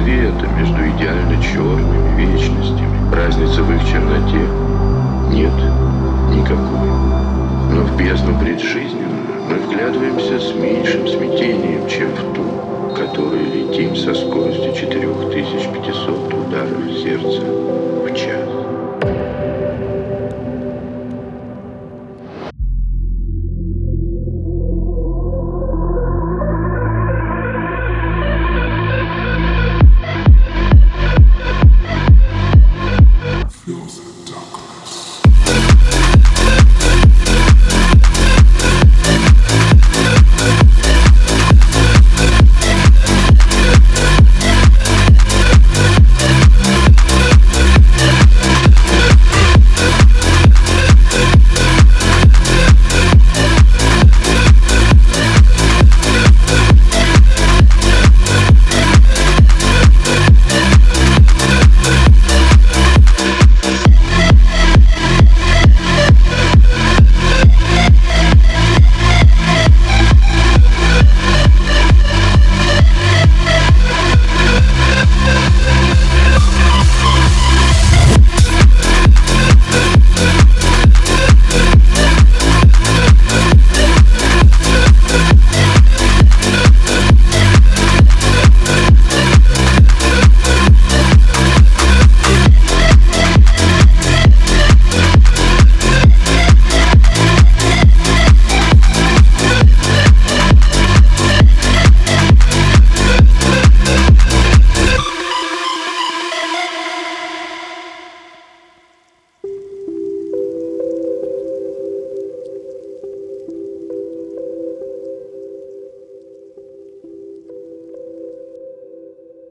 света между идеально черными вечностями. Разницы в их черноте нет никакой. Но в бездну преджизненную мы вглядываемся с меньшим смятением, чем в ту, в которой летим со скоростью 4500 ударов сердца.